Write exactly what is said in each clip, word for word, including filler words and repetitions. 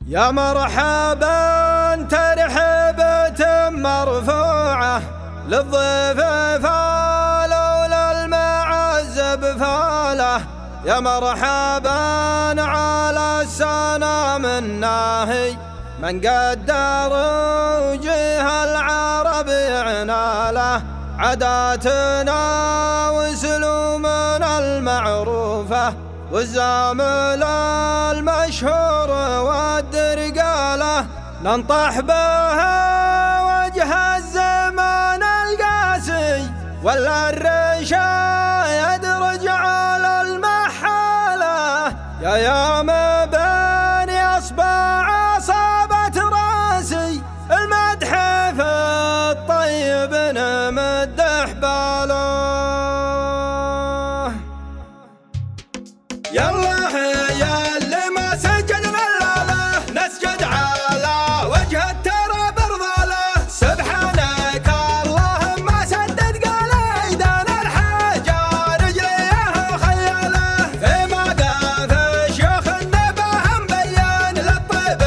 يا مرحبا ترحيبة مرفوعة للضيف فالأولى المعزب فاله. يا مرحبا على السنام الناهي من قدر وجه العرب يعناله. عاداتنا وسلومنا المعروفة والزامل المشهور والدرقاله. ننطح بها وجه الزمان القاسي ولا الريشة يدرج على المحالة. يا يوم بين اصبع اصابت راسي المدح في الطيب نمد حباله. يلا يا اللي ما سجدنا له نسجد على وجه الترى برضاله. سبحانك اللهم سدد قال ايدانا الحاجة رجليه خياله. فيما قاف شيوخ النبه مبين للطيب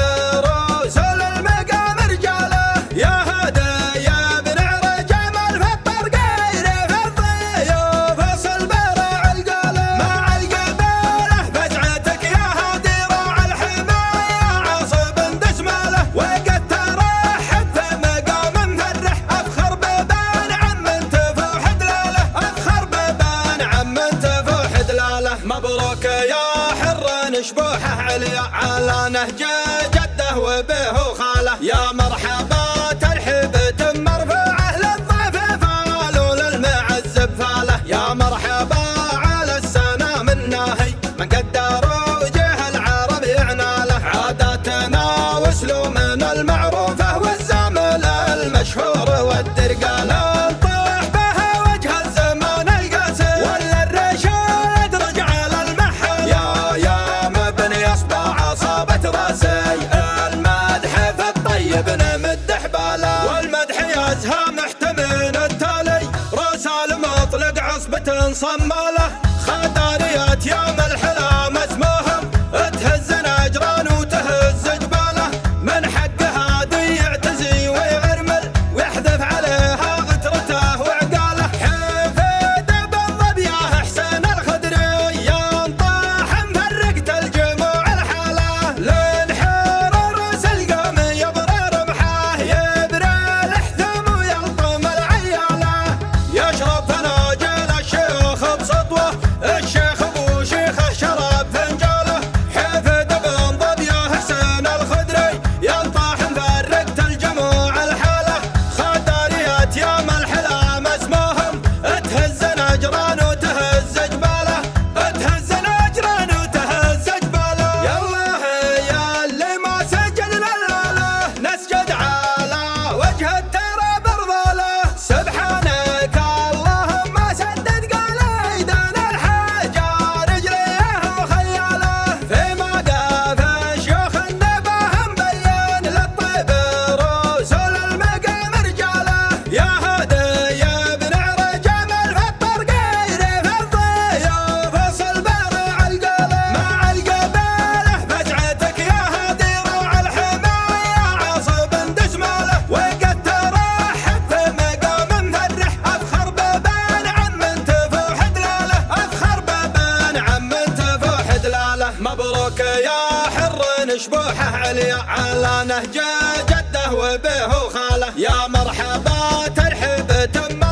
رسول المقام رجاله. يا هدى يا ابن عرج جمال في الطرقير في الضيوف اصل برع القاله. مع القباله فزعتك يا هادي راع الحماية عصب دسماله. وقد ترحب في مقام مفرح افخر ببان عم تفوح دلاله. افخر ببان عم تفوح دلاله. مبروك يا حر نشبوحه عليا على نهج جده وبه وخاله. يا مرحبا ترحيبة مرفوعة للضيف فالو للمعزب فاله. يا مرحبا على السنام الناهي من قدر وجه العرب يعناله. عاداتنا وسلومنا المعروفة والزامل المشهور والدرقاله. نطيح بها وجه الزمان القاسي ولا الريشة يدرج على المحل. يا يا مبني اصبع اصابت راسي المدح في الطيب نمد حباله. والمدح يزهى محتمل التالي رسال مطلق عصبة صماله. خداريات يوم الحلام اسمهم تهز نجران وتهز جباله. من حق هادي يعتزي ويغرمل ويحذف عليها غترته وعقاله. حفيد بالضب يا حسين الخدري ينطاح مفرقت الجموع الحاله. للحير رؤوس القوم يبري رمحه يبري الحثم ويلطم العياله. يشرب فناجل الشيخ بسطوه الشيخ ابو شيخه شرب فنجاله. حفيد بالضب يا حسين الخدري ينطاح مفرقت الجموع الحاله. خداريات يوم الحلام اسمهم تهز نجران وتهز جباله. تهز نجران وتهز جباله. يلا يا اللي ما سجدنا له نسجد على وجه الترى برضاله. سبحانك اللهم سدد قال ايدانا الحاجة رجليه خياله. فيما قاف شيوخ النبه مبين للطيب رسول المقام رجاله. يا هدى يا ابن عرج جمال في الطرقير في الضيوف اصل برع القاله. مع القباله فزعتك يا هادي راع الحماية عصب دسماله. وقد ترحب في مقام مفرح افخر ببان عم تفوح دلاله. افخر ببان عم تفوح دلاله. مبروك يا حر نشبوحه عليا على نهج جده وبه وخاله. يا مرحبا ترحيبة